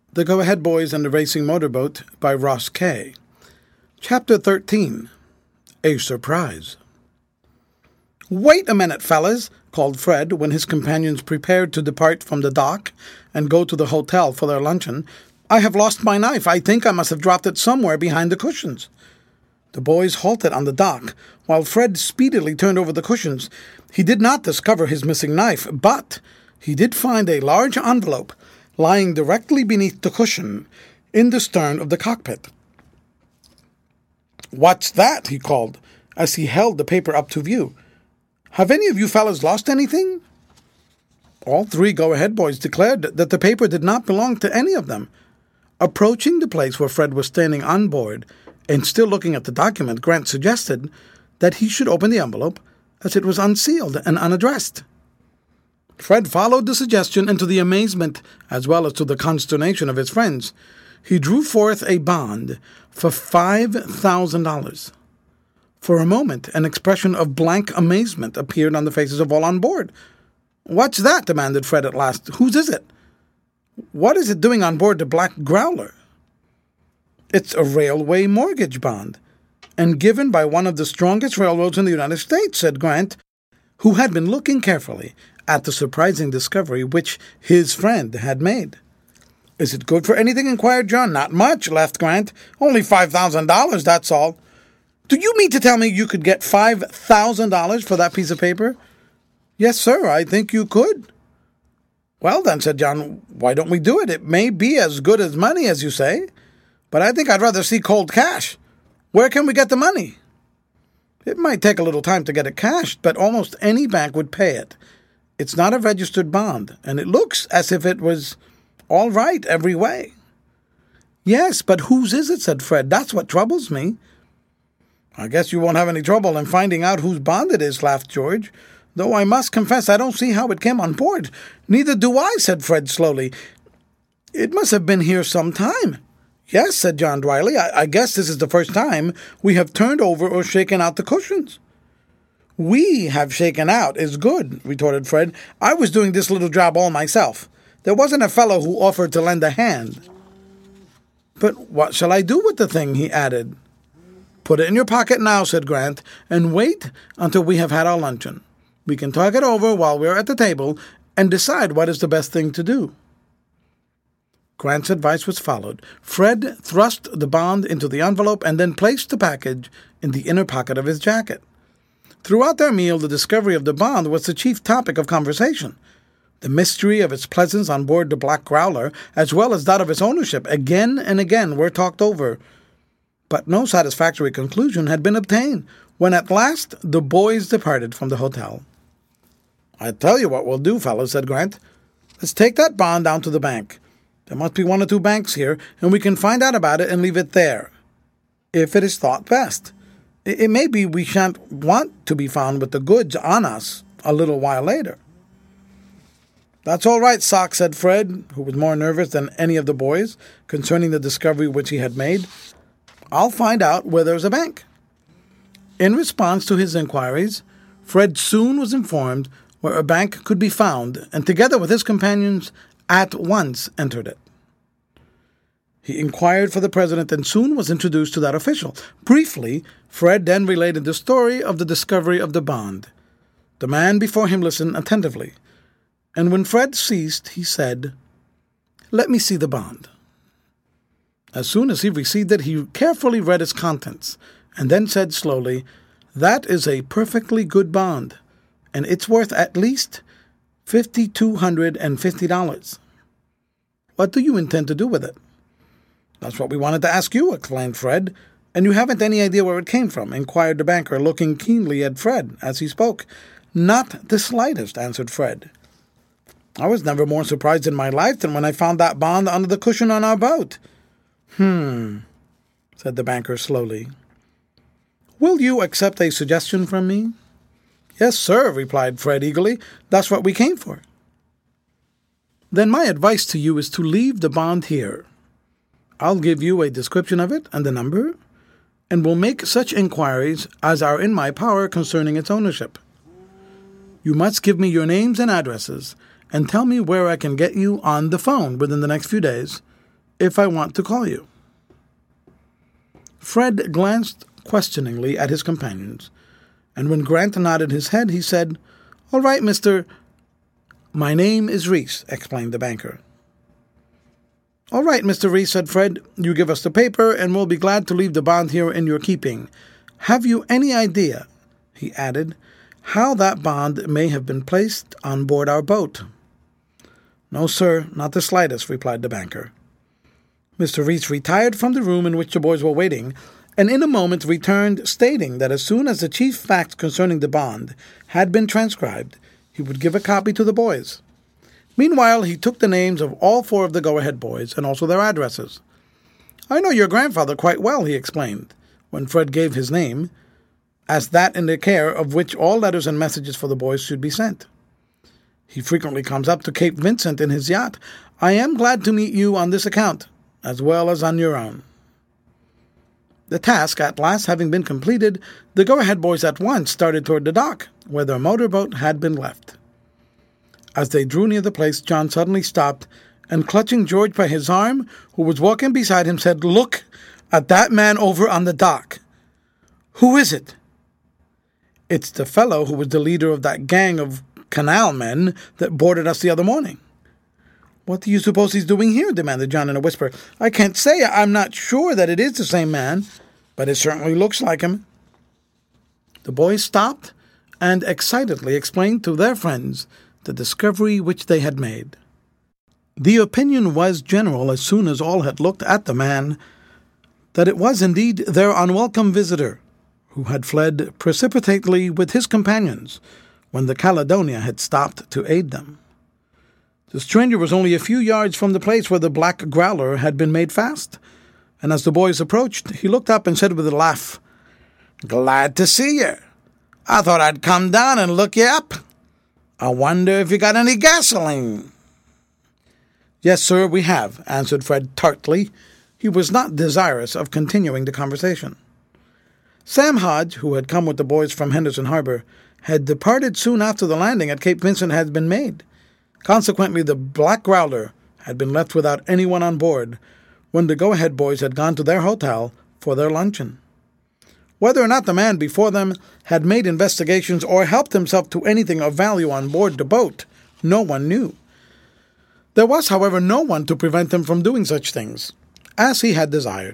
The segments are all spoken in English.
The Go-Ahead Boys and the Racing Motorboat by Ross Kay. Chapter 13. A Surprise. "Wait a minute, fellas," called Fred when his companions prepared to depart from the dock and go to the hotel for their luncheon. "I have lost my knife. I think I must have dropped it somewhere behind the cushions." The boys halted on the dock, while Fred speedily turned over the cushions. He did not discover his missing knife, but he did find a large envelope lying directly beneath the cushion in the stern of the cockpit. "What's that?" he called, as he held the paper up to view. "Have any of you fellas lost anything?" All three Go-Ahead Boys declared that the paper did not belong to any of them. Approaching the place where Fred was standing on board and still looking at the document, Grant suggested that he should open the envelope, as it was unsealed and unaddressed. Fred followed the suggestion, and to the amazement as well as to the consternation of his friends, he drew forth a bond for $5,000. For a moment, an expression of blank amazement appeared on the faces of all on board. "What's that?" demanded Fred at last. "Whose is it? What is it doing on board the Black Growler?" "It's a railway mortgage bond, and given by one of the strongest railroads in the United States," said Grant, who had been looking carefully at the surprising discovery which his friend had made. "Is it good for anything?" inquired John. "Not much," laughed Grant. "Only $5,000, that's all." "Do you mean to tell me you could get $5,000 for that piece of paper?" "Yes, sir, I think you could." "Well, then," said John, "why don't we do it? It may be as good as money, as you say, but I think I'd rather see cold cash. Where can we get the money?" "It might take a little time to get it cashed, but almost any bank would pay it. It's not a registered bond, and it looks as if it was all right every way." "Yes, but whose is it?" said Fred. "That's what troubles me." "I guess you won't have any trouble in finding out whose bond it is," laughed George, "though I must confess I don't see how it came on board." "Neither do I," said Fred slowly. "It must have been here some time." "Yes," said John dryly. I guess this is the first time we have turned over or shaken out the cushions." "We have shaken out is good," retorted Fred. "I was doing this little job all myself. There wasn't a fellow who offered to lend a hand." "But what shall I do with the thing?" he added. "Put it in your pocket now," said Grant, "and wait until we have had our luncheon. We can talk it over while we're at the table and decide what is the best thing to do." Grant's advice was followed. Fred thrust the bond into the envelope and then placed the package in the inner pocket of his jacket. Throughout their meal, the discovery of the bond was the chief topic of conversation. The mystery of its presence on board the Black Growler, as well as that of its ownership, again and again were talked over. But no satisfactory conclusion had been obtained when at last the boys departed from the hotel. "I tell you what we'll do, fellows," said Grant. "Let's take that bond down to the bank. There must be one or two banks here, and we can find out about it and leave it there, if it is thought best. It may be we shan't want to be found with the goods on us a little while later." "That's all right, Sock," said Fred, who was more nervous than any of the boys concerning the discovery which he had made. "I'll find out where there's a bank." In response to his inquiries, Fred soon was informed where a bank could be found, and together with his companions at once entered it. He inquired for the president and soon was introduced to that official. Briefly, Fred then related the story of the discovery of the bond. The man before him listened attentively, and when Fred ceased, he said, "Let me see the bond." As soon as he received it, he carefully read its contents, and then said slowly, "That is a perfectly good bond, and it's worth at least $5,250. What do you intend to do with it?" "That's what we wanted to ask you," exclaimed Fred. "And you haven't any idea where it came from?" inquired the banker, looking keenly at Fred as he spoke. "Not the slightest," answered Fred. "I was never more surprised in my life than when I found that bond under the cushion on our boat." Said the banker slowly. "Will you accept a suggestion from me?" "Yes, sir," replied Fred eagerly. "That's what we came for." "Then my advice to you is to leave the bond here. I'll give you a description of it and the number, and will make such inquiries as are in my power concerning its ownership. You must give me your names and addresses, and tell me where I can get you on the phone within the next few days, if I want to call you." Fred glanced questioningly at his companions, and when Grant nodded his head, he said, "All right, Mr. "My name is Reese," explained the banker. "All right, Mr. Reese," said Fred. "You give us the paper, and we'll be glad to leave the bond here in your keeping. Have you any idea," he added, "how that bond may have been placed on board our boat?" "No, sir, not the slightest," replied the banker. Mr. Reese retired from the room in which the boys were waiting, and in a moment returned, stating that as soon as the chief facts concerning the bond had been transcribed, he would give a copy to the boys. Meanwhile, he took the names of all 4 of the go-ahead boys, and also their addresses. "I know your grandfather quite well," he explained, when Fred gave his name, as that in the care of which all letters and messages for the boys should be sent. "He frequently comes up to Cape Vincent in his yacht. I am glad to meet you on this account, as well as on your own." The task at last having been completed, the go-ahead boys at once started toward the dock, where their motorboat had been left. As they drew near the place, John suddenly stopped, and clutching George by his arm, who was walking beside him, said, "Look at that man over on the dock." "Who is it?" "It's the fellow who was the leader of that gang of canal men that boarded us the other morning." "What do you suppose he's doing here?" demanded John in a whisper. "I can't say. I'm not sure that it is the same man, but it certainly looks like him." The boys stopped and excitedly explained to their friends the discovery which they had made. The opinion was general, as soon as all had looked at the man, that it was indeed their unwelcome visitor, who had fled precipitately with his companions when the Caledonia had stopped to aid them. The stranger was only a few yards from the place where the black growler had been made fast, and as the boys approached, he looked up and said with a laugh, "Glad to see you. I thought I'd come down and look you up. I wonder if you got any gasoline." "Yes, sir, we have," answered Fred tartly. He was not desirous of continuing the conversation. Sam Hodge, who had come with the boys from Henderson Harbor, had departed soon after the landing at Cape Vincent had been made. Consequently, the black growler had been left without anyone on board when the go-ahead boys had gone to their hotel for their luncheon. Whether or not the man before them had made investigations or helped himself to anything of value on board the boat, no one knew. There was, however, no one to prevent him from doing such things, as he had desired.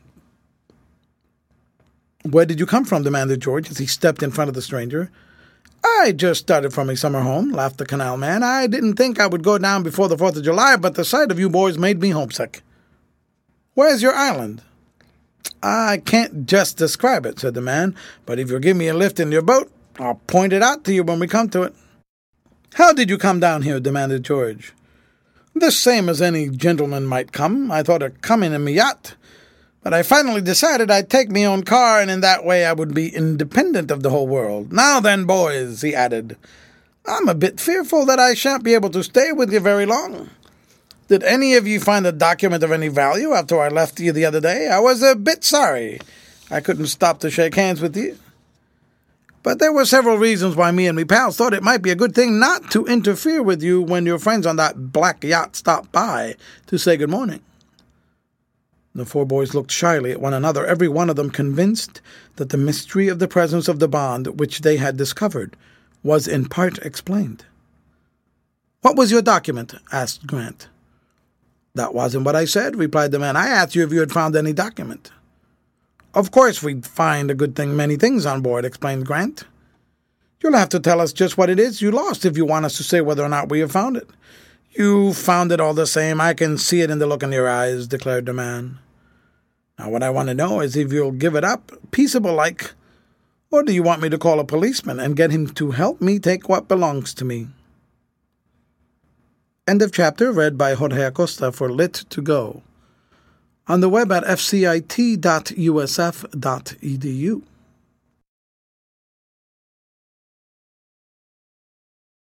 "Where did you come from?" demanded George as he stepped in front of the stranger. "I just started from a summer home," laughed the canal man. "I didn't think I would go down before the 4th of July, but the sight of you boys made me homesick." "Where's your island?" "I can't just describe it," said the man, "but if you'll give me a lift in your boat, I'll point it out to you when we come to it." "How did you come down here?" demanded George. "The same as any gentleman might come. I thought of coming in my yacht, but I finally decided I'd take me own car, and in that way I would be independent of the whole world. Now then, boys," he added, "I'm a bit fearful that I shan't be able to stay with you very long. Did any of you find a document of any value after I left you the other day? I was a bit sorry I couldn't stop to shake hands with you. But there were several reasons why me and me pals thought it might be a good thing not to interfere with you when your friends on that black yacht stopped by to say good morning." The 4 boys looked shyly at one another, every one of them convinced that the mystery of the presence of the bond which they had discovered was in part explained. "What was your document?" asked Grant. "That wasn't what I said," replied the man. "I asked you if you had found any document." "Of course we'd find a good thing many things on board," explained Grant. "You'll have to tell us just what it is you lost if you want us to say whether or not we have found it." "You found it all the same. I can see it in the look in your eyes," declared the man. "Now what I want to know is if you'll give it up, peaceable-like, or do you want me to call a policeman and get him to help me take what belongs to me?" End of chapter, read by Jorge Acosta for Lit2Go. On the web at fcit.usf.edu.